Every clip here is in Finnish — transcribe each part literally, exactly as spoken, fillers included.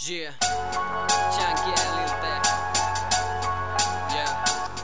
Yeah, Jankieliltä. Yeah.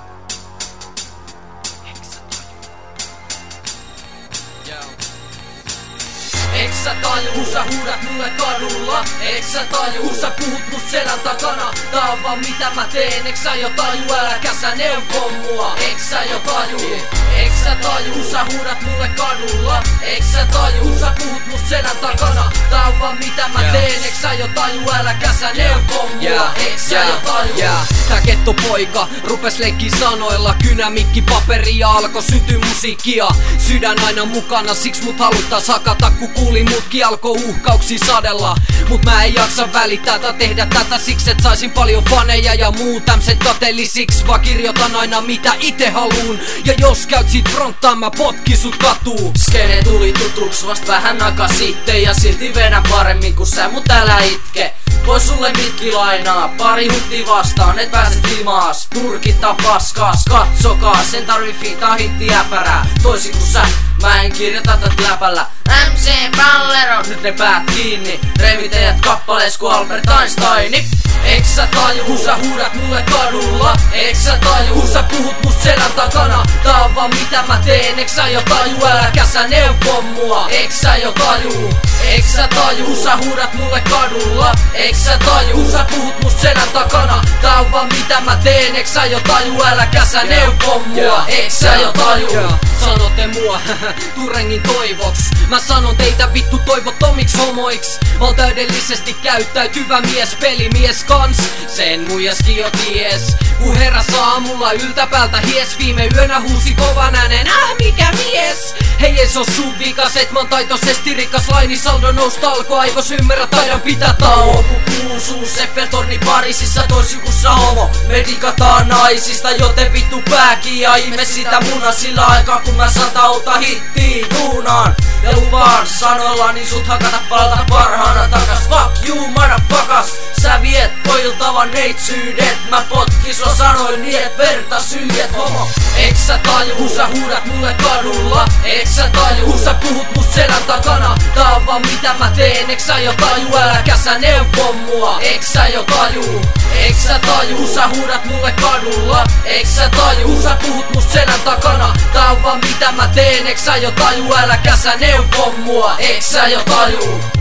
Eks sä taju, sä huudat mulle kadulla? Eks sä taju, sä puhut mut selän takana? Tää on vaan mitä mä teen, eks sä jo taju? Äläkä sä neuvo mua, eks sä jo taju? Eks sä taju, sä huudat mulle kadulla? Eks sä taju, sä puhut mut selän takana? Tää on vaan mitä mä teen, eks sä jo taju? Äläkä sä neuvo mua, eks sä jo taju? Tää kettopoika rupes leikkii sanoilla. Kynämikki paperi ja alko syntyy musiikkia. Sydän aina mukana, siks mut haluttais hakata. Ku kuulin mutki alko uhkauksia sadella. Mut mä en jaksa välittää tai tehdä tätä siksi et saisin paljon faneja ja muu tämset katelisiks. Vaan kirjoitan aina mitä ite haluun. Ja jos käyt sit fronttaan mä potkin sut katuu. Skene tuli tutuks vast vähän aikaa sitten. Ja silti vedän paremmin kun sä mut älä itke. Vois sulle mitki lainaa, pari hutti vastaan, et pääset limaas. Purkittaa paskaas, katsokaa, sen tarvii fiitaa hitti äpärää. Toisin kun sä, mä en kirjoita tät läpällä. M C Ballero, nyt ne päät kiinni. Revitejät kappalees ku Albert Einsteini. Eks sä taju, sä huudat mulle kadulla? Eks sä taju, sä puhut mut selän takana? Tää on vaan mitä mä teen, eks sä jo taju? Äläkä sä neuvo mua, eks sä jo taju? Eks sä taju, sä huudat mulle kadulla? Eks sä taju, sä puhut mut selän takana? Tää on vaan mitä mä teen, eks sä jo taju? Äläkä sä neuvo mua, eks sä jo taju? Sanotte mua Turengin toivoks. Mä sanon teitä vittu toivottomiks homoiks. Mä oon täydellisesti käyttäytyvä mies, pelimies kans. Sen muijaskin jo ties. Ku heräs aamulla yltäpäältä hies. Viime yönä huusi kovan äänen, äh mikä mies. Hei ei se oo sun vikas, et mä oon taitoisesti rikas. Laini saldo nousta alko aivos ymmärrä taidan pitää tauon. Ku kuusuu Eiffeltorni Pariisissa toisin kun sä homo. Me digataan naisista joten vittu pääkin. Ja ihme sitä muna sillä aikaa kun mä saan tauta hittiin duunaan. Ja lupaan sanoillani sut hakata palata parhaana takas. Fuck you motherfuckers. Sä viet poiltavan neitsyydet. Mä potkis o sanoin niin et verta syljet homo. Eks sä taju, sä huudat mulle kadulla? Eks sä taju, sä puhut mut selän takana? Tää on vaan mitä mä teen, eks sä jo taju? Äläkä sä neuvo mua, eks sä jo taju? Eks sä taju, sä huudat mulle kadulla? Eks sä taju, sä puhut mut selän takana? Tää on vaan mitä mä teen, eks sä jo taju? Äläkä sä neuvo mua, eks sä jo taju?